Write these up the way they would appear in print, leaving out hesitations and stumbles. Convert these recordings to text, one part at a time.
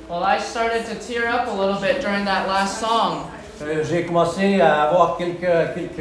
Well, I started to tear up a little bit during that last song. J'ai commencé à avoir quelques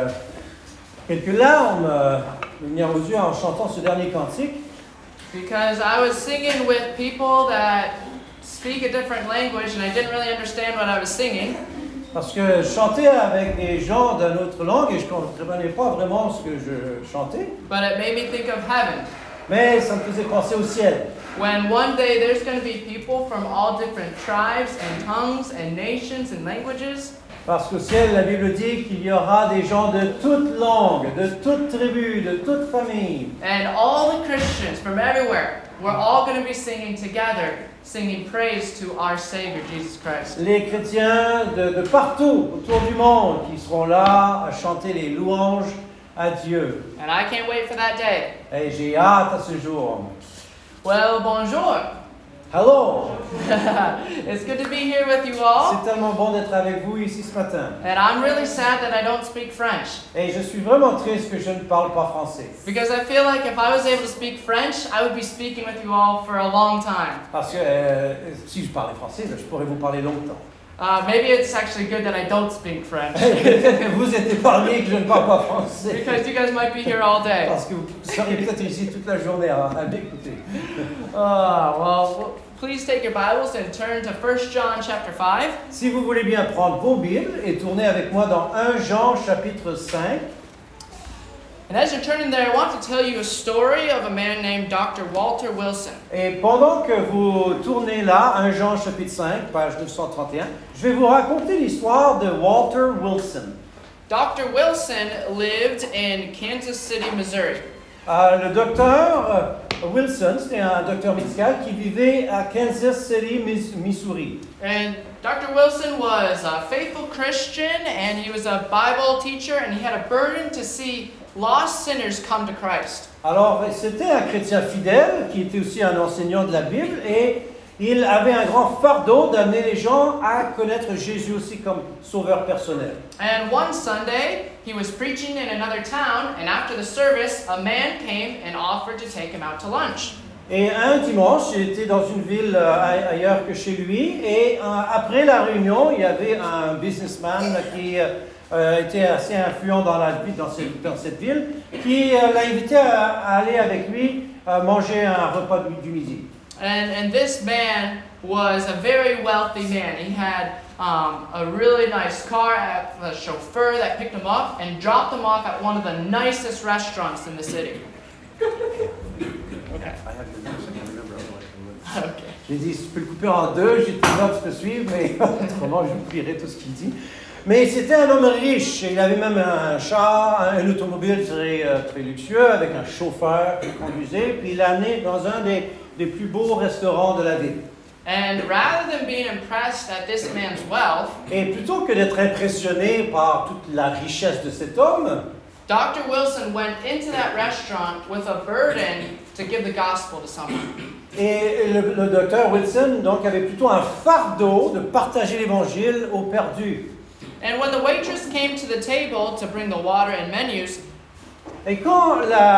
larmes venir aux yeux en chantant ce dernier cantique. Because I was singing with people that speak a different language and I didn't really understand what I was singing. Parce que je chantais avec des gens d'une autre langue et je ne comprenais pas vraiment ce que je chantais. But it made me think of heaven. Mais ça me faisait penser au ciel. When one day there's going to be people from all different tribes and tongues and nations and languages. Parce qu'au ciel, la Bible dit qu'il y aura des gens de toute langue, de toute tribu, de toute famille. And all the Christians from everywhere, we're all going to be singing together, singing praise to our Savior, Jesus Christ. Les chrétiens de partout autour du monde qui seront là à chanter les louanges à Dieu. And I can't wait for that day. Et j'ai hâte à ce jour. Well, bonjour. Hello! It's good to be here with you all. C'est tellement bon d'être avec vous ici ce matin. And I'm really sad that I don't speak French. Et je suis vraiment triste que je ne parle pas français. Because I feel like if I was able to speak French, I would be speaking with you all for a long time. Parce que si je parlais français, je pourrais vous parler longtemps. Maybe it's actually good that I don't speak French. Peut-être que vous êtes épargnés que je ne parle pas français. Because you guys might be here all day. Parce que vous seriez peut-être ici toute la journée à m'écouter. Well, please take your Bibles and turn to 1 John chapter 5. Si vous voulez bien prendre vos Bibles et tourner avec moi dans 1 Jean chapitre 5. And as you're turning there, I want to tell you a story of a man named Dr. Walter Wilson. Et pendant que vous tournez là, 1 Jean chapitre 5, page 931, je vais vous raconter l'histoire de Walter Wilson. Dr. Wilson lived in Kansas City, Missouri. Le docteur Wilson, c'était un docteur médical qui vivait à Kansas City, Missouri. And Dr. Wilson was a faithful Christian and he was a Bible teacher and he had a burden to see lost sinners come to Christ. Alors, c'était un chrétien fidèle qui était aussi un enseignant de la Bible et il avait un grand fardeau d'amener les gens à connaître Jésus aussi comme sauveur personnel. And one Sunday, he was preaching in another town and after the service, a man came and offered to take him out to lunch. Et un dimanche, il était dans une ville ailleurs que chez lui et après la réunion, il y avait un businessman qui était assez influent dans cette ville, qui l'a invité à aller avec lui manger un repas du midi. And this man was a very wealthy man. He had a really nice car, a chauffeur that picked him up and dropped him off at one of the nicest restaurants in the city. Okay. Okay. J'ai dit, si tu peux le couper en deux, j'ai tout là, tu peux suivre, mais autrement, j'oublierai tout ce qu'il dit. Mais c'était un homme riche, et il avait même un char, un automobile très luxueux, avec un chauffeur qui conduisait, puis il l'a amené dans un des plus beaux restaurants de la ville. And rather than being impressed at this man's wealth, et plutôt que d'être impressionné par toute la richesse de cet homme, Dr. Wilson went into that restaurant with a burden to give the gospel to someone. Et le docteur Wilson donc avait plutôt un fardeau de partager l'évangile aux perdus. And when the waitress came to the table to bring the water and menus, et quand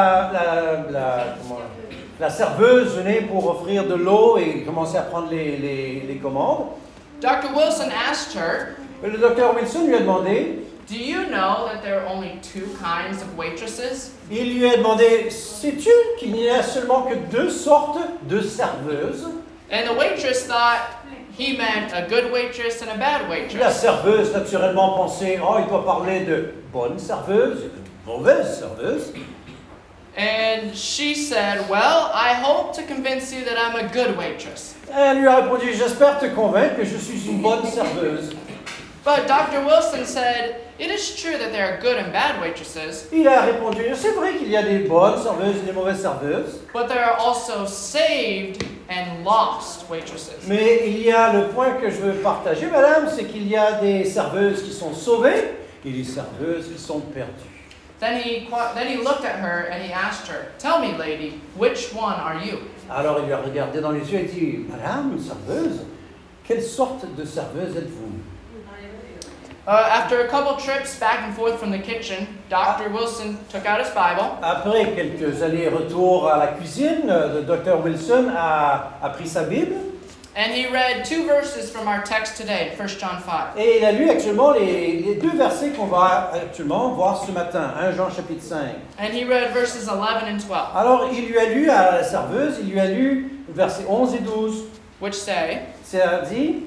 la serveuse venait pour offrir de l'eau et commençait à prendre les commandes, Dr. Wilson asked her, le docteur Wilson lui a demandé, do you know that there are only two kinds of waitresses? Il lui a demandé, sais-tu qu'il n'y a seulement que deux sortes de serveuses? And the waitress thought he meant a good waitress and a bad waitress. La serveuse naturellement pensait, oh, il doit parler de bonne serveuse et de mauvaise serveuse. And she said, well, I hope to convince you that I'm a good waitress. Elle lui a répondu, j'espère te convaincre que je suis une bonne serveuse. But Dr. Wilson said, it is true that there are good and bad waitresses. Il a répondu, c'est vrai qu'il y a des bonnes serveuses et des mauvaises serveuses. But there are also saved and lost waitresses. Mais il y a le point que je veux partager, madame, c'est qu'il y a des serveuses qui sont sauvées et des serveuses qui sont perdues. Then he looked at her and he asked her, tell me, lady, which one are you? Alors il lui a regardé dans les yeux et dit, madame, serveuse, quelle sorte de serveuse êtes-vous? After a couple trips back and forth from the kitchen, Dr. Wilson took out his Bible. Après quelques allers-retours à la cuisine, le Dr. Wilson a pris sa Bible. And he read 2 verses from our text today, 1 John 5. Et il a lu actuellement les 2 versets qu'on va actuellement voir ce matin, 1 Jean chapitre 5. And he read verses 11 and 12, Alors, il lui a lu à la serveuse, il lui a lu versets 11 et 12. which say, C'est dit,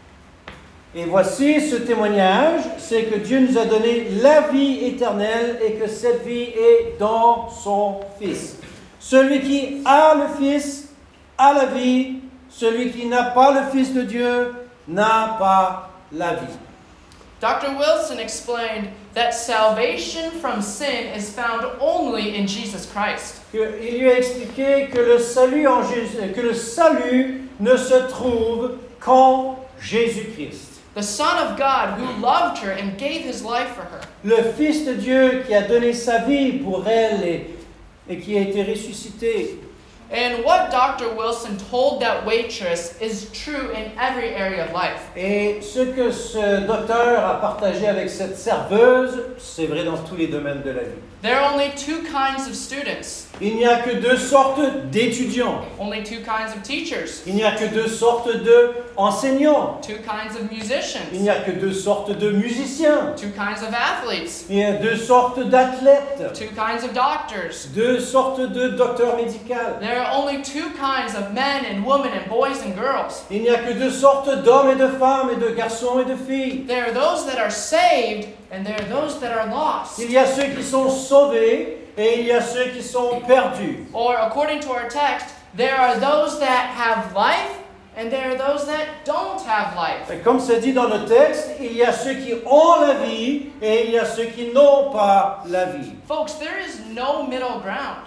et voici ce témoignage, c'est que Dieu nous a donné la vie éternelle et que cette vie est dans son Fils. Celui qui a le Fils a la vie, celui qui n'a pas le Fils de Dieu n'a pas la vie. Dr. Wilson explained that salvation from sin is found only in Jesus Christ. Il lui a expliqué que le salut en Jésus, que le salut ne se trouve qu'en Jésus-Christ. The Son of God who loved her and gave his life for her. Le Fils de Dieu qui a donné sa vie pour elle et qui a été ressuscité. And what Dr. Wilson told that waitress is true in every area of life. Et ce que ce docteur a partagé avec cette serveuse, c'est vrai dans tous les domaines de la vie. There are only 2 kinds of students, Il n'y a que 2 sortes d'étudiants. only 2 kinds of teachers, Il n'y a que 2 sortes d'enseignants. 2 kinds of Il musicians, n'y a que 2 sortes de musiciens. 2 kinds of athletes, Il y a 2 sortes d'athlètes. 2 kinds of doctors. 2 sortes de docteurs médicaux. There are only 2 kinds of men and women and boys and girls. Il n'y a que 2 sortes d'hommes et de femmes et de garçons et de filles. There are those that are saved and there are those that are lost. Il y a ceux qui sont sauvés et il y a ceux qui sont perdus. Or according to our text, there are those that have life and there are those that don't have life. Et comme c'est dit dans le texte, il y a ceux qui ont la vie et il y a ceux qui n'ont pas la vie. Folks, there is no middle ground.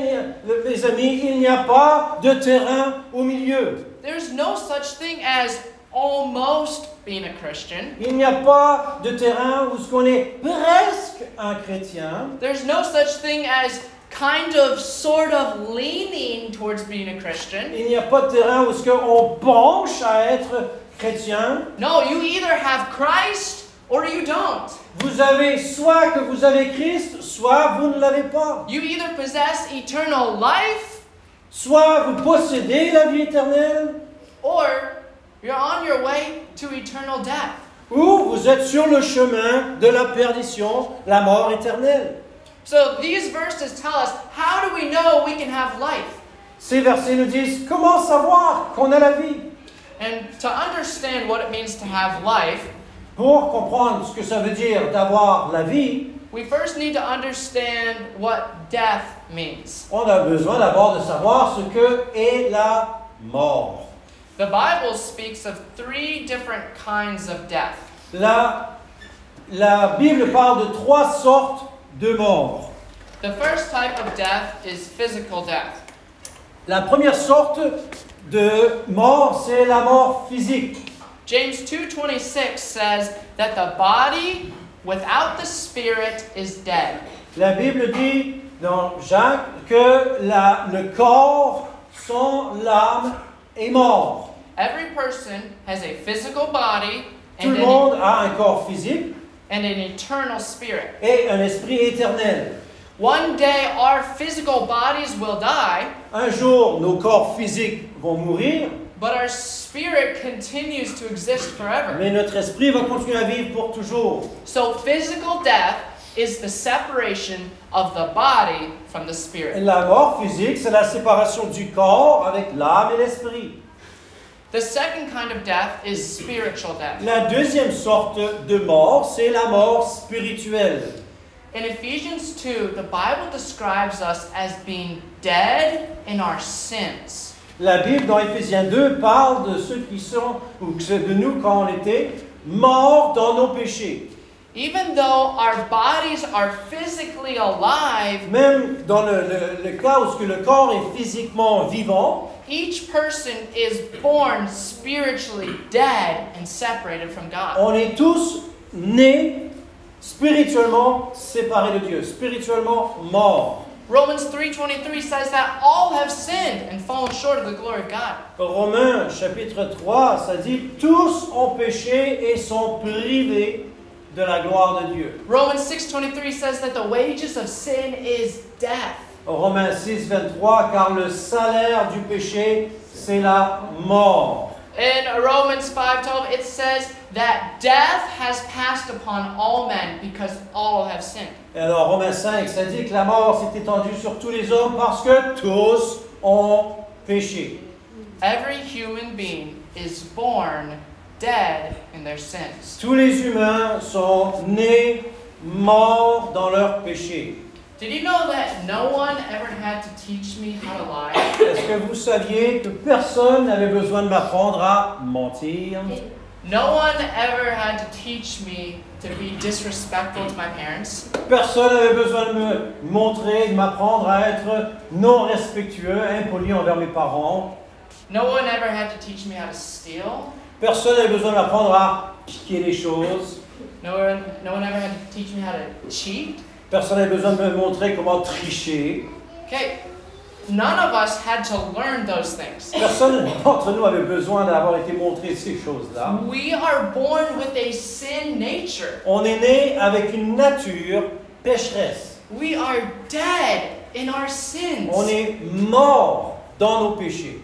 Mes amis, il n'y a pas de terrain au milieu. There's no such thing as almost being a Christian. Il n'y a pas de terrain où on est presque un chrétien. There's no such thing as kind of, sort of leaning towards being a Christian. Il n'y a pas de terrain où on penche à être chrétien. No, you either have Christ or you don't. Vous avez soit que vous avez Christ, soit vous ne l'avez pas. You either possess eternal life Soit vous possédez la vie éternelle, or you're on your way to eternal death. ou vous êtes sur le chemin de la perdition, la mort éternelle. So these verses tell us, how do we know we can have life? Ces versets nous disent comment savoir qu'on a la vie. And to understand what it means to have life, Pour comprendre ce que ça veut dire d'avoir la vie, we first need to understand what death means. on a besoin d'abord de savoir ce que est la mort. The Bible speaks of 3 different kinds of death. La Bible parle de 3 sortes de mort. The first type of death is physical death. La première sorte de mort, c'est la mort physique. James 2:26 says that the body without the spirit is dead. La Bible dit dans Jacques que le corps sans l'âme est mort. Every person has a physical body Tout le monde a un corps physique and an eternal spirit. et un esprit éternel. One day our physical bodies will die, Un jour, nos corps physiques vont mourir, but our spirit continues to exist forever. mais notre esprit va continuer à vivre pour toujours. So physical death is the separation of the body from the Et spirit. la mort physique, c'est la séparation du corps avec l'âme et l'esprit. The second kind of death is spiritual death. La deuxième sorte de mort, c'est la mort spirituelle. In Ephesians 2, the Bible describes us as being dead in our sins. La Bible, dans Éphésiens 2, parle de ceux qui sont, ou de nous quand on était, morts dans nos péchés. Even though our bodies are physically alive, Même dans le cas où le corps est physiquement vivant, each person is born spiritually dead and separated from God. on est tous nés spirituellement séparés de Dieu, spirituellement morts. Romans 3:23 says that all have sinned and fallen short of the glory of God. Romains chapitre 3, ça dit « Tous ont péché et sont privés de la gloire de Dieu ». Romans 6:23 says that the wages of sin is death. Romains 6, 23, car le salaire du péché, c'est la mort. In Romans 5:12, it says that death has passed upon all men because all have sinned. Et alors, Romains 5, ça dit que la mort s'est étendue sur tous les hommes parce que tous ont péché. Every human being is born dead in their sins. Tous les humains sont nés morts dans leurs péchés. Did you know that no one ever had to teach me how to lie? Est-ce que vous saviez que personne n'avait besoin de m'apprendre à mentir? No one ever had to teach me to be disrespectful to my parents. Personne n'avait besoin de me montrer, de m'apprendre à être non respectueux, impoli envers mes parents. No one ever had to teach me how to steal. Personne n'avait besoin de m'apprendre à piquer les choses. No one ever had to teach me how to cheat. Personne n'avait besoin de me montrer comment tricher. Okay, none of us had to learn those things. Personne d'entre nous avait besoin d'avoir été montré ces choses-là. We are born with a sin nature. On est né avec une nature pécheresse. We are dead in our sins. On est mort dans nos péchés.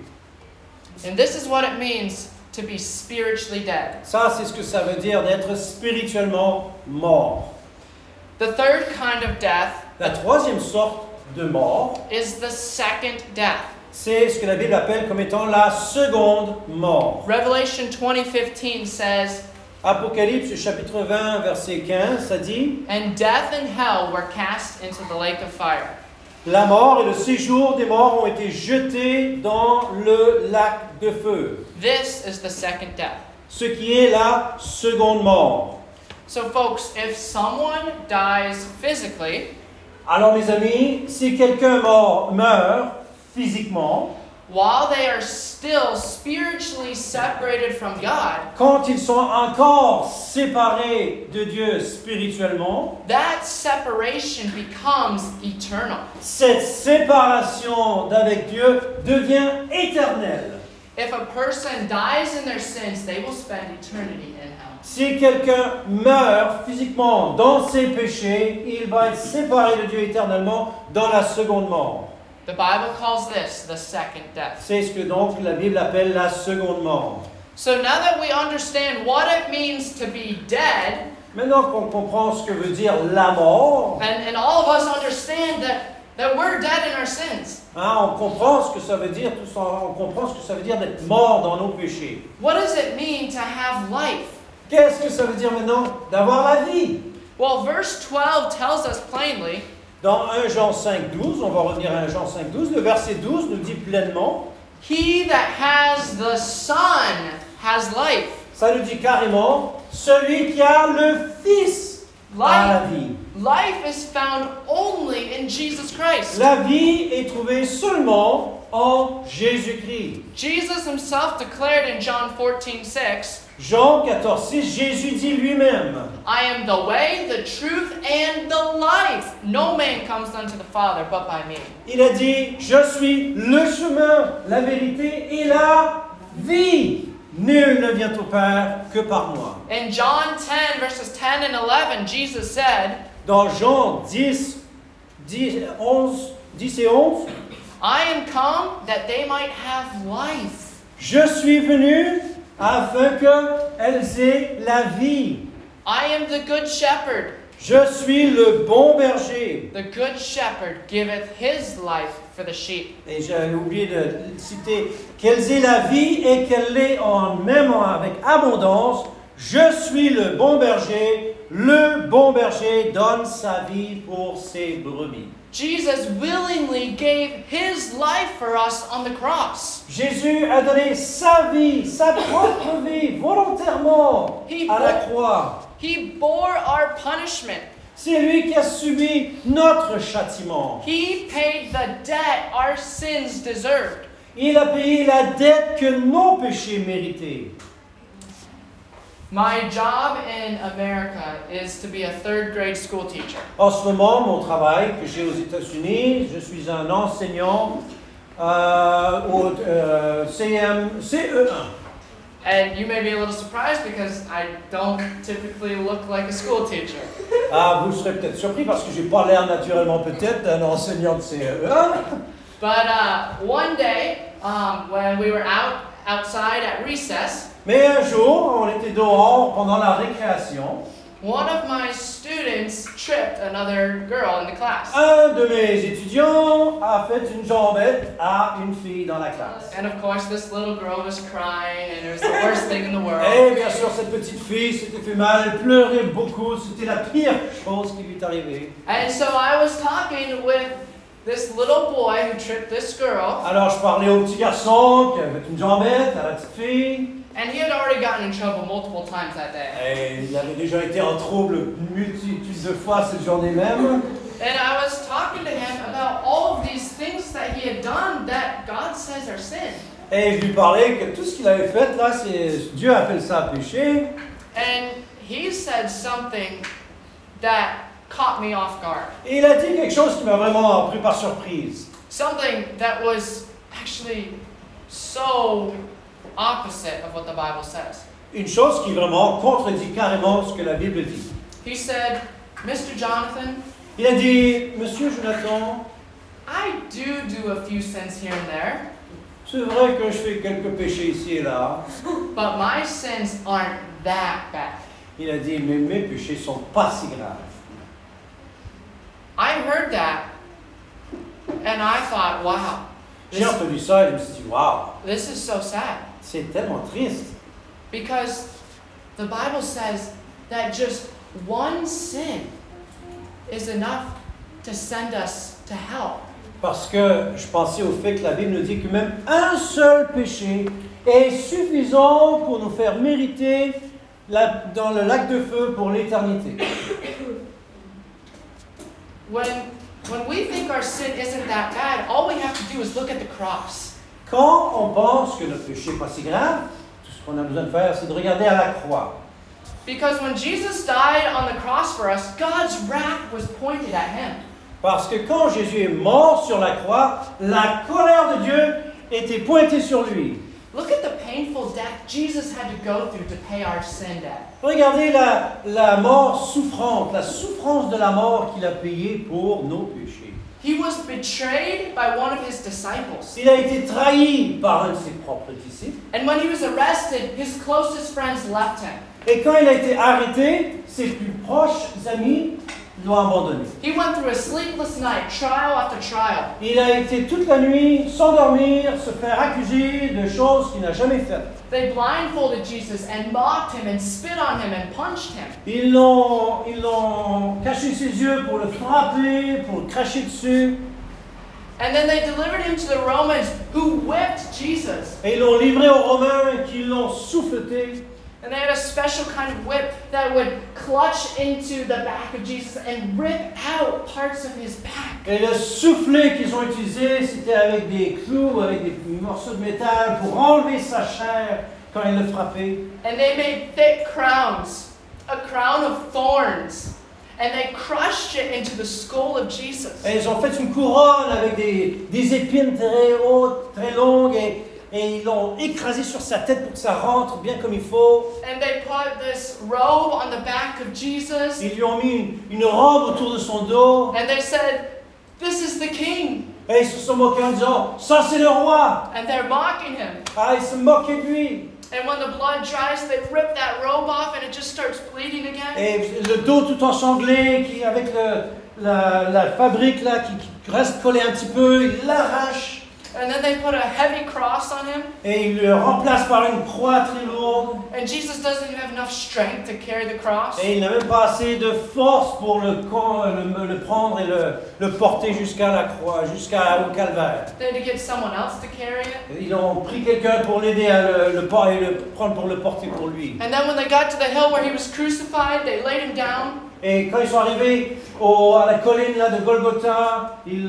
And this is what it means to be spiritually dead. Ça, c'est ce que ça veut dire d'être spirituellement mort. The third kind of death La troisième sorte de mort, is the second death. c'est ce que la Bible appelle comme étant la seconde mort. Revelation 20:15 says, Apocalypse chapitre 20 verset 15, ça dit: "And death and hell were cast into the lake of fire." La mort et le séjour des morts ont été jetés dans le lac de feu. This is the second death. Ce qui est la seconde mort. So folks, if someone dies physically, Alors mes amis, si quelqu'un meurt physiquement, while they are still spiritually separated from God, quand ils sont encore séparés de Dieu spirituellement, that separation becomes eternal. cette séparation d'avec Dieu devient éternelle. If a person dies in their sins, they will spend eternity in hell. Si quelqu'un meurt physiquement dans ses péchés, il va être séparé de Dieu éternellement dans la seconde mort. The Bible calls this the second death. C'est ce que donc la Bible appelle la seconde mort. So now that we understand what it means to be dead, Maintenant qu'on comprend ce que veut dire la mort, and all of us understand that we're dead in our sins. on comprend ce que ça veut dire, on comprend ce que ça veut dire d'être mort dans nos péchés. What does it mean to have life? Qu'est-ce que ça veut dire maintenant d'avoir la vie? Well, verse 12 tells us plainly, Dans 1 Jean 5,12, on va revenir à 1 Jean 5,12, le verset 12 nous dit pleinement, "He that has the Son has life." ça nous dit carrément, celui qui a le Fils a la vie. Life is found only in Jesus Christ. La vie est trouvée seulement en Jésus-Christ. Jesus himself declared in John 14:6, Jean 14,6, Jésus dit lui-même, "I am the way, the truth, and the life. No man comes unto the Father but by me." il a dit, je suis le chemin, la vérité et la vie. Nul ne vient au Père que par moi. In John 10, verses 10 and 11, Jesus said, Dans Jean 10 et 11, "I am come that they might have life." je suis venu afin qu'elles aient la vie. I am the good shepherd. Je suis le bon berger. The good shepherd giveth his life for the sheep. Et j'ai oublié de citer, qu'elles aient la vie et qu'elle l'ait en même avec abondance. Je suis le bon berger donne sa vie pour ses brebis. Jesus willingly gave his life for us on the cross. Jésus a donné sa vie, sa propre vie, volontairement à la croix. He bore our punishment. C'est lui qui a subi notre châtiment. He paid the debt our sins deserved. Il a payé la dette que nos péchés méritaient. My job in America is to be a third grade school teacher. En ce moment, mon travail que j'ai aux États-Unis, je suis un enseignant au CE1. And you may be a little surprised because I don't typically look like a school teacher. Vous serez peut-être surpris parce que j'ai pas l'air naturellement peut-être d'un enseignant de CE1. But one day, when we were out outside at recess, Mais un jour, on était dehors pendant la récréation. one of my students tripped another girl in the class. Un de mes étudiants a fait une jambette à une fille dans la classe. And of course, this little girl was crying, and it was the worst thing in the world. Et bien sûr, cette petite fille s'était fait mal, elle pleurait beaucoup, c'était la pire chose qui lui est arrivée. And so I was talking with this little boy who tripped this girl, Alors je parlais au petit garçon qui avait une jambette à la petite fille. and he had already gotten in trouble multiple times that day. Et il avait déjà été en trouble une multitude de fois cette journée même. And I was talking to him about all of these things that he had done that God says are sin. Et je lui parlais que tout ce qu'il avait fait là, Dieu appelle ça péché. And he said something that caught me off guard. Et il a dit quelque chose qui m'a vraiment pris par surprise. Something that was actually so opposite of what the Bible says. Une chose qui vraiment contredit carrément ce que la Bible dit. He said, Mr. Jonathan, Il a dit, Monsieur Jonathan, I do a few sins here and there, c'est vrai que je fais quelques péchés ici et là. but my sins aren't that bad. Il a dit, mais mes péchés sont pas si graves. I heard that, and I thought, wow, J'ai entendu ça et je me suis dit, waouh, this is so sad. c'est tellement triste. Because the Bible says that just one sin is enough to send us to hell. Parce que je pensais au fait que la Bible nous dit que même un seul péché est suffisant pour nous faire mériter dans le lac de feu pour l'éternité. When we think our sin isn't that bad, all we have to do is look at the cross. Quand on pense que notre péché n'est pas si grave, tout ce qu'on a besoin de faire, c'est de regarder à la croix. Because when Jesus died on the cross for us, God's wrath was pointed at him. Parce que quand Jésus est mort sur la croix, la colère de Dieu était pointée sur lui. Look at the painful death Jesus had to go through to pay our sin debt. Regardez la mort souffrante, la souffrance de la mort qu'il a payée pour nos péchés. He was betrayed by one of his disciples. Il a été trahi par un de ses propres disciples. And when he was arrested, his closest friends left him. Et quand il a été arrêté, ses plus proches amis l'ont abandonné. He went through a sleepless night, trial after trial. Il a été toute la nuit sans dormir, se faire accuser de choses qu'il n'a jamais faites. They blindfolded Jesus and mocked him and spit on him and punched him. Ils l'ont caché ses yeux pour le frapper, pour le cracher dessus. And then they delivered him to the Romans who whipped Jesus. Et ils l'ont livré aux Romains qui l'ont souffleté. And they had a special kind of whip that would clutch into the back of Jesus and rip out parts of his back. Et le soufflet qu'ils ont utilisé, c'était avec des clous, avec des morceaux de métal pour enlever sa chair quand ils le frappaient. And they made thick crowns, a crown of thorns, and they crushed it into the skull of Jesus. Et ils ont fait une couronne avec des épines très hautes, très longues, et ils l'ont écrasé sur sa tête pour que ça rentre bien comme il faut. And they put this robe on the back of Jesus. Ils lui ont mis une robe autour de son dos. And they said, "This is the king." Et ils se sont moqués en disant, ça c'est le roi. And they're mocking him. Ah, ils se moquaient de lui. And when the blood dries, they rip that robe off and it just starts bleeding again. Et le dos tout ensanglé, avec la fabrique là qui reste collée un petit peu, il l'arrache. And then they put a heavy cross on him. Et il le remplace par une croix très lourde. And Jesus doesn't even have enough strength to carry the cross. Et il n'a même pas assez de force pour le prendre et le porter jusqu'à la croix, jusqu'au calvaire. They had to get someone else to carry it. Et ils ont pris quelqu'un pour l'aider à le prendre pour le porter pour lui. And then when they got to the hill where he was crucified, they laid him down. Et quand ils sont arrivés à la colline là, de Golgotha, ils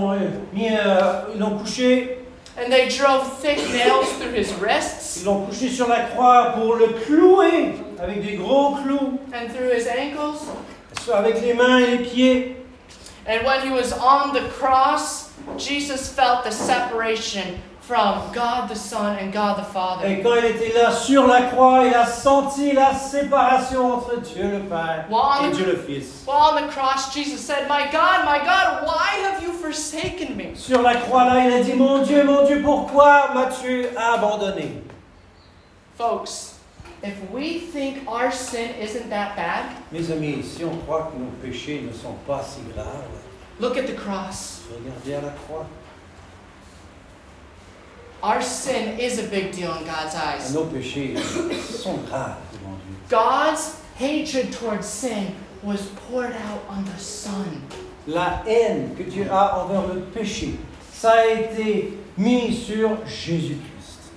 l'ont couché. And they drove thick nails through his wrists Ils l'ont couché sur la croix pour le clouer avec des gros clous, and through his ankles. avec les mains et les pieds. And when he was on the cross, Jesus felt the separation from God the Son and God the Father. Et quand il était là sur la croix, il a senti la séparation entre Dieu le Père et Dieu le Fils. While on the cross, Jesus said, my God, why have you forsaken me? Sur la croix là, il a dit, mon Dieu, pourquoi m'as-tu abandonné? Folks, if we think our sin isn't that bad, Mes amis, si on croit que nos péchés ne sont pas si graves, look at the cross. regardez à la croix. Our sin is a big deal in God's eyes. Nos péchés sont graves devant Dieu. God's hatred towards sin was poured out on the Son. La haine que Dieu a envers le péché, ça a été mis sur Jésus-Christ.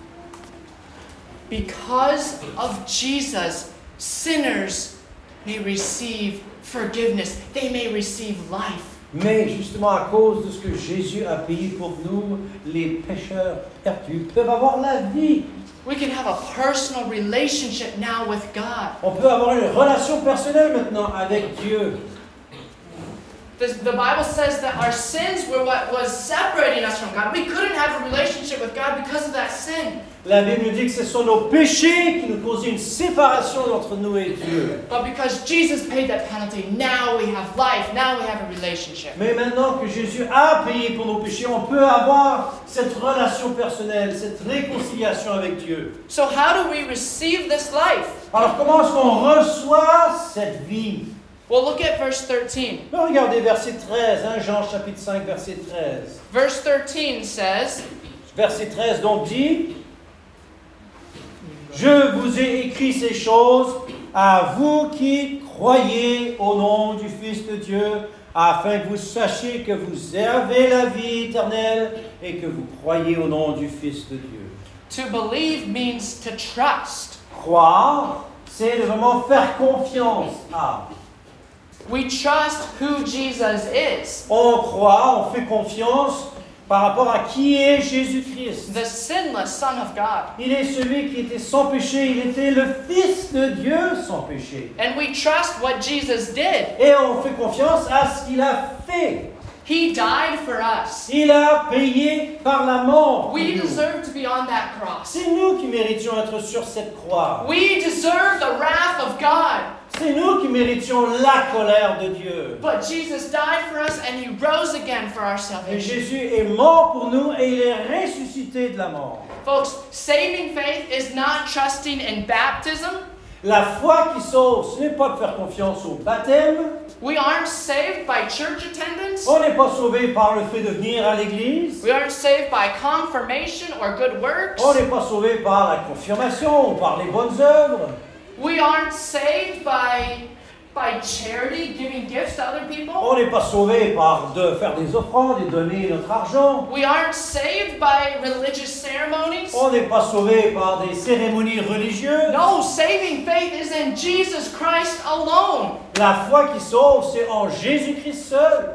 Because of Jesus, sinners may receive forgiveness. They may receive life. Mais justement à cause de ce que Jésus a payé pour nous, les pécheurs perdus peuvent avoir la vie. We can have a personal relationship now with God. On peut avoir une relation personnelle maintenant avec Dieu. The Bible says that our sins were what was separating us from God. We couldn't have a relationship with God because of that sin. La Bible nous dit que ce sont nos péchés qui nous causaient une séparation entre nous et Dieu. But because Jesus paid that penalty, now we have life. Now we have a relationship. Mais maintenant que Jésus a payé pour nos péchés, on peut avoir cette relation personnelle, cette réconciliation avec Dieu. So how do we receive this life? Alors comment est-ce qu'on reçoit cette vie? Well, look at verse 13. Regardez verset 13, 1 Jean chapitre 5, verset 13. Verse 13 says, Verset 13 donc dit, « Je vous ai écrit ces choses à vous qui croyez au nom du Fils de Dieu, afin que vous sachiez que vous avez la vie éternelle et que vous croyez au nom du Fils de Dieu. » to believe means to trust. Croire, c'est de vraiment faire confiance à. We trust who Jesus is, On croit, on fait confiance par rapport à qui est Jésus-Christ. the sinless Son of God. Il est celui qui était sans péché, il était le Fils de Dieu sans péché. And we trust what Jesus did. Et on fait confiance à ce qu'il a fait. He died for us. Il a payé par la mort. pour We nous. deserve to be on that cross. C'est nous qui méritions d'être sur cette croix. We deserve the wrath of God. C'est nous qui méritions la colère de Dieu. But Jesus died for us and He rose again for our Et salvation. Jésus est mort pour nous et il est ressuscité de la mort. Folks, saving faith is not trusting in baptism. La foi qui sauve, ce n'est pas de faire confiance au baptême. We aren't saved by church attendance. On n'est pas sauvé par le fait de venir à l'église. We aren't saved by confirmation or good works. On n'est pas sauvé par la confirmation ou par les bonnes œuvres. We aren't saved by charity, giving gifts to other people. On n'est pas sauvé par de faire des offrandes et donner notre argent. We aren't saved by religious ceremonies. On n'est pas sauvé par des cérémonies religieuses. No, saving faith is in Jesus Christ alone. La foi qui sauve, c'est en Jésus-Christ seul.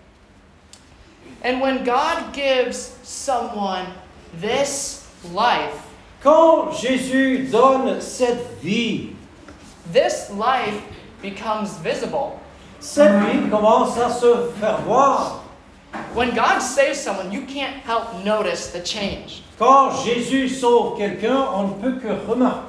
And when God gives someone this life, Quand Jésus donne cette vie, this life becomes visible. cette vie commence à se faire voir. When God saves someone, you can't help notice the change. Quand Jésus sauve quelqu'un, on ne peut que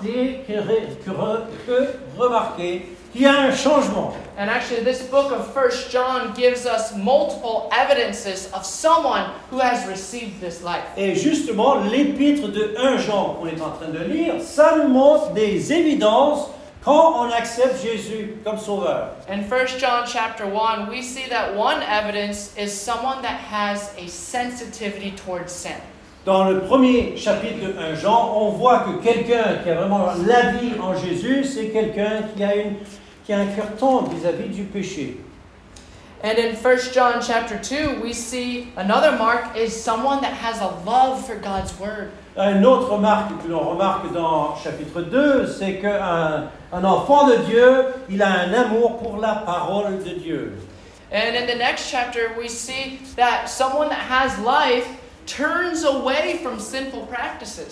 remarquer qu'il y a un changement. And actually, this book of 1 John gives us multiple evidences of someone who has received this life. Et justement, l'épître de 1 Jean qu'on est en train de lire, ça nous montre des évidences quand on accepte Jésus comme sauveur. In 1 John chapter 1, we see that one evidence is someone that has a sensitivity towards sin. Dans le premier chapitre de 1 Jean, on voit que quelqu'un qui a vraiment la vie en Jésus, c'est quelqu'un qui a un cœur tendre vis-à-vis du péché. And in 1 John chapter 2, we see another mark is someone that has a love for God's word. Une autre remarque que l'on remarque dans chapitre 2, c'est qu'un enfant de Dieu, il a un amour pour la parole de Dieu. And in the next chapter, we see that someone that has life turns away from sinful practices.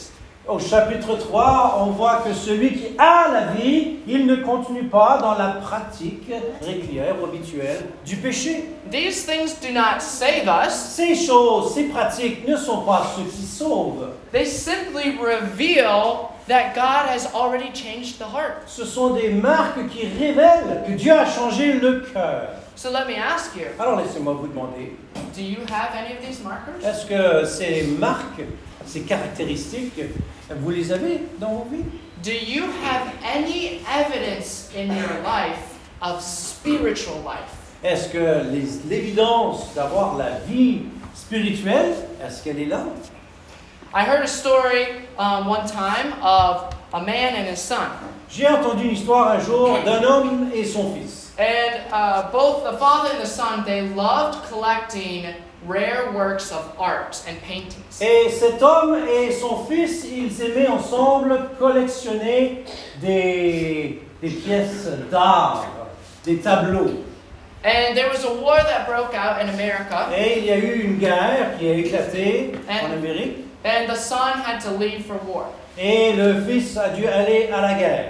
Au chapitre 3, on voit que celui qui a la vie, il ne continue pas dans la pratique régulière ou habituelle du péché. These things do not save us. Ces choses, ces pratiques ne sont pas ceux qui sauvent. They simply reveal that God has already changed the heart. Ce sont des marques qui révèlent que Dieu a changé le cœur. So let me ask you, Alors laissez-moi vous demander, do you have any of these markers? est-ce que ces marques, ces caractéristiques, vous les avez dans vos vies? Do you have any evidence in your life of spiritual life? Est-ce que l'évidence d'avoir la vie spirituelle, est-ce qu'elle est là? I heard a story one time of a man and his son. J'ai entendu une histoire un jour d'un homme et son fils. And both the father and the son, they loved collecting rare works of art and paintings. Et cet homme et son fils, ils aimaient ensemble collectionner des pièces d'art, des tableaux. And there was a war that broke out in America, Et il y a eu une guerre qui a éclaté en And- Amérique. and the son had to leave for war. Et le fils a dû aller à la guerre.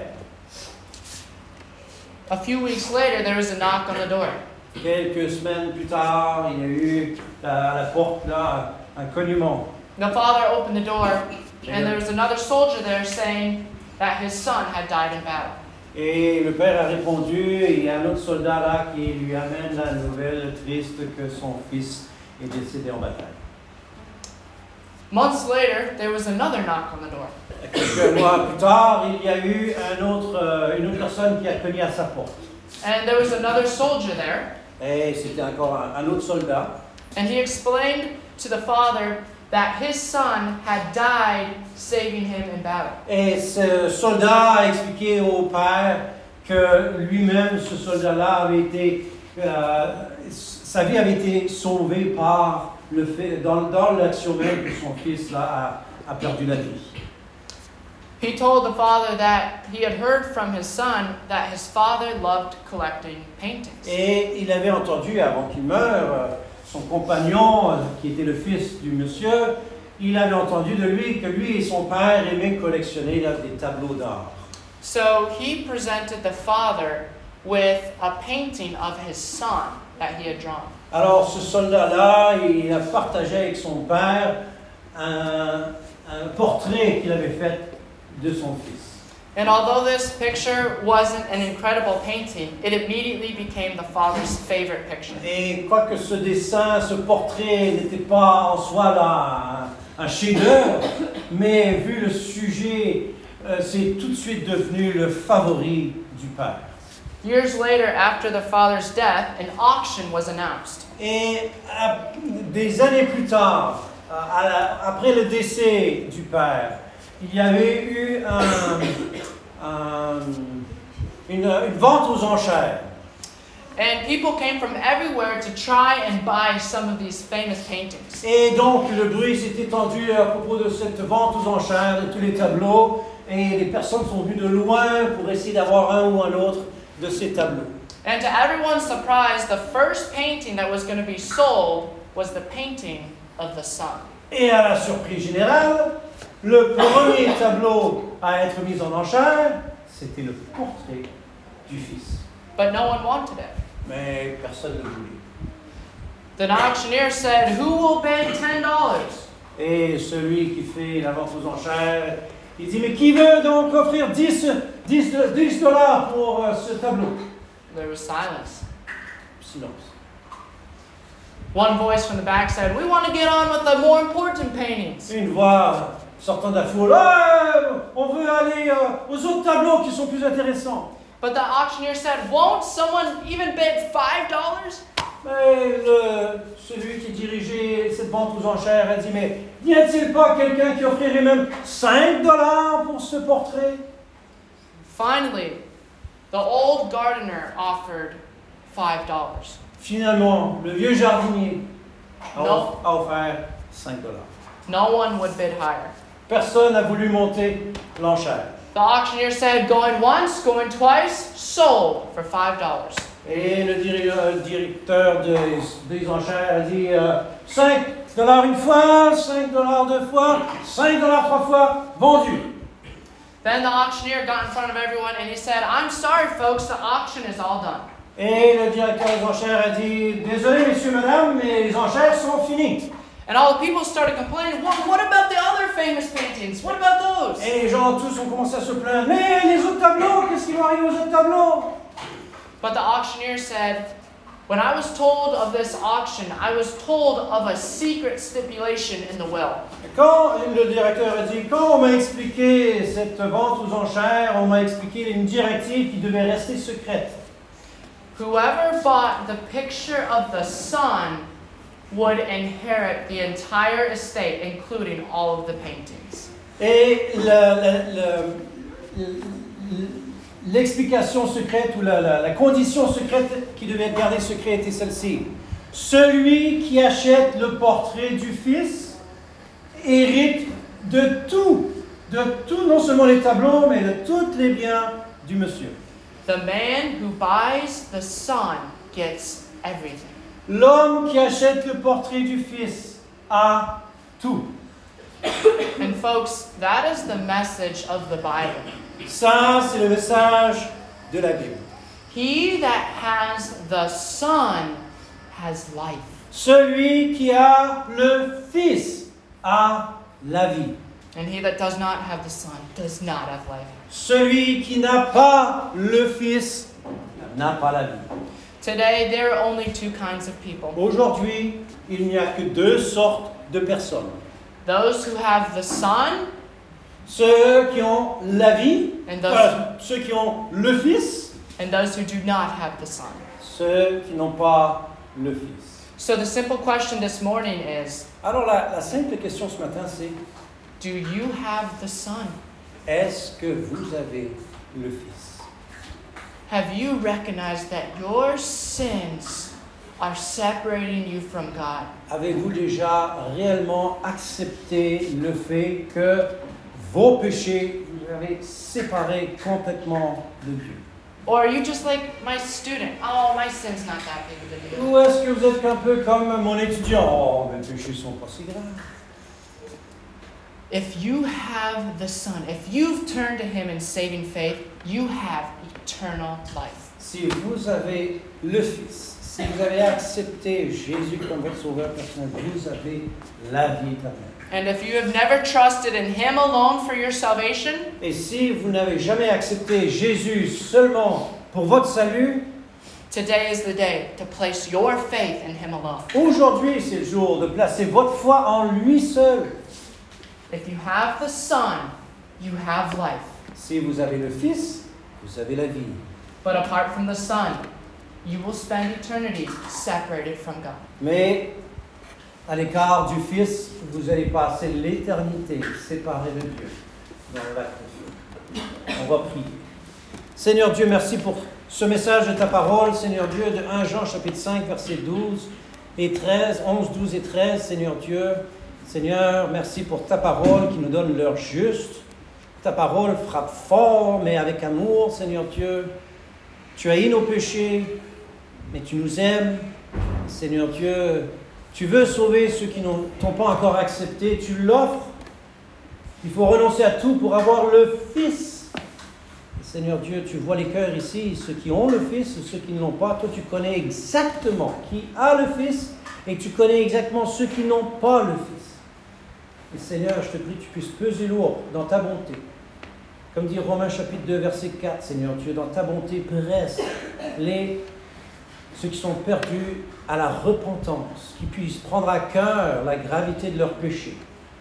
A few weeks later, there was a knock on the door. Quelques semaines plus tard, il y a eu à la porte là un cognement. The father opened the door, and there was another soldier there saying that his son had died in battle. Et le père a répondu, et il y a un autre soldat là qui lui amène la nouvelle triste que son fils est décédé en bataille. Months later, there was another knock on the door. Quelques mois plus tard, il y a eu une autre personne qui a cogné à sa porte. And there was another soldier there, Et c'était encore un autre soldat. and he explained to the father that his son had died saving him in battle. Et ce soldat a expliqué au père que lui-même, ce soldat-là, avait été, sa vie avait été sauvée par le fait, dans l'action même que son fils là a perdu la vie. He told the father that he had heard from his son that his father loved collecting paintings. Et il avait entendu, avant qu'il meure, son compagnon, qui était le fils du monsieur, il avait entendu de lui que lui et son père aimaient collectionner là, des tableaux d'art. So he presented the father with a painting of his son that he had drawn. Alors ce soldat-là, il a partagé avec son père un portrait qu'il avait fait de son fils. And although this picture wasn't an incredible painting, it immediately became the father's favorite picture. Et quoique ce dessin, ce portrait n'était pas en soi là un chef-d'œuvre, mais vu le sujet, c'est tout de suite devenu le favori du père. Years later, after the father's death, an auction was announced. Et des années plus tard, après le décès du père, il y avait eu une vente aux enchères. And people came from everywhere to try and buy some of these famous paintings. Et donc le bruit s'est étendu à propos de cette vente aux enchères de tous les tableaux. Et les personnes sont venues de loin pour essayer d'avoir un ou un autre de ces tableaux. And to everyone's surprise, the first painting that was going to be sold was the painting of the son. Et à la surprise générale, le premier tableau à être mis en enchère, c'était le portrait du fils. But no one wanted it. Mais personne ne voulait. The auctioneer said, "Who will bid $10?" Et celui qui fait la vente aux enchères, il dit, mais qui veut donc offrir 10 dollars pour ce tableau? There was silence. Silence. One voice from the back said, "We want to get on with the more important paintings." Une voix sortant de la foule, ah, on veut aller aux autres tableaux qui sont plus intéressants. But the auctioneer said, "Won't someone even bid $5?" Mais celui qui dirigeait cette vente aux enchères a dit, mais n'y a-t-il pas quelqu'un qui offrirait même 5 dollars pour ce portrait? Finally, the old gardener offered $5. Finalement, le vieux jardinier a Non. offert 5 dollars. No one would bid higher. Personne n'a voulu monter l'enchère. The auctioneer said, "Going once, going twice, sold for $5." Et le directeur des enchères a dit 5 $5 une fois, $5 deux fois, $5 trois fois, vendu. Then the auctioneer got in front of everyone and he said, I'm sorry folks, the auction is all done. Et le directeur des enchères a dit, désolé messieurs, madame, mais les enchères sont finies. And all the people started complaining, well, what about the other famous paintings? What about those? Et les gens tous ont commencé à se plaindre, mais les autres tableaux, qu'est-ce qui va arriver aux autres tableaux? But the auctioneer said, when I was told of this auction, I was told of a secret stipulation in the will. Quand le directeur a dit, quand on m'a expliqué cette vente aux enchères, on m'a expliqué une directive qui devait rester secrète. Whoever bought the picture of the sun would inherit the entire estate, including all of the paintings. Et l'explication secrète ou la condition secrète qui devait être gardée secrète était celle-ci. Celui qui achète le portrait du Fils hérite de tout, non seulement les tableaux, mais de tous les biens du monsieur. The man who buys the son gets everything. L'homme qui achète le portrait du Fils a tout. And folks, that is the message of the Bible. Ça, c'est le message de la Bible. He that has the Son has life. Celui qui a le Fils a la vie. And he that does not have the Son does not have life. Celui qui n'a pas le Fils n'a pas la vie. Today, there are only two kinds of people. Aujourd'hui, il n'y a que deux sortes de personnes. Those who have the Son Ceux qui ont la vie, and those, ceux qui ont le Fils, and those who do not have the Son. ceux qui n'ont pas le Fils. So the simple question this morning is, Alors la simple question ce matin, c'est do you have the Son? est-ce que vous avez le Fils? Have you recognized that your sins are separating you from God? Avez-vous déjà réellement accepté le fait que vos péchés vous avez séparés complètement de Dieu? Or are you just like my student? Oh, my sin's not that big of a deal. Ou est-ce que vous êtes un peu comme mon étudiant? Oh, mes péchés sont pas si graves. If you have the Son, if you've turned to Him in saving faith, you have eternal life. Si vous avez le Fils, si vous avez accepté Jésus comme votre sauveur personnel, vous avez la vie éternelle. And if you have never trusted in Him alone for your salvation, Et si vous n'avez jamais accepté Jésus seulement pour votre salut, today is the day to place your faith in Him alone. aujourd'hui c'est le jour de placer votre foi en lui seul. If you have the Son, you have life. Si vous avez le Fils, vous avez la vie. But apart from the Son, you will spend eternity separated from God. Mais à l'écart du Fils, vous allez passer l'éternité séparée de Dieu dans le lac de feu. On va prier. Seigneur Dieu, merci pour ce message de ta parole. Seigneur Dieu, de 1 Jean chapitre 5, versets 12 et 13, 11, 12 et 13. Seigneur Dieu, Seigneur, merci pour ta parole qui nous donne l'heure juste. Ta parole frappe fort, mais avec amour, Seigneur Dieu. Tu haïs nos péchés, mais tu nous aimes. Seigneur Dieu, tu veux sauver ceux qui ne t'ont pas encore accepté. Tu l'offres. Il faut renoncer à tout pour avoir le Fils. Seigneur Dieu, tu vois les cœurs ici, ceux qui ont le Fils, ceux qui ne l'ont pas. Toi, tu connais exactement qui a le Fils et tu connais exactement ceux qui n'ont pas le Fils. Et Seigneur, je te prie que tu puisses peser lourd dans ta bonté. Comme dit Romains chapitre 2, verset 4, Seigneur Dieu, dans ta bonté, presse ceux qui sont perdus à la repentance, qui puissent prendre à cœur la gravité de leurs péchés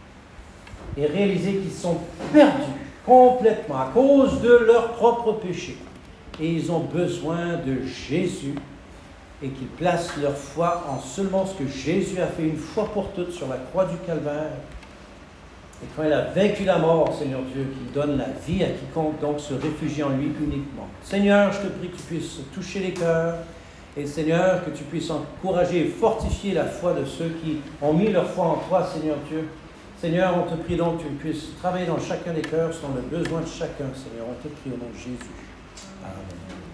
et réaliser qu'ils sont perdus complètement à cause de leurs propres péchés. Et ils ont besoin de Jésus et qu'ils placent leur foi en seulement ce que Jésus a fait une fois pour toutes sur la croix du Calvaire. Et quand il a vaincu la mort, Seigneur Dieu, qu'il donne la vie à quiconque donc se réfugie en lui uniquement. Seigneur, je te prie que tu puisses toucher les cœurs et Seigneur, que tu puisses encourager et fortifier la foi de ceux qui ont mis leur foi en toi, Seigneur Dieu. Seigneur, on te prie donc que tu puisses travailler dans chacun des cœurs selon le besoin de chacun, Seigneur. On te prie au nom de Jésus. Amen.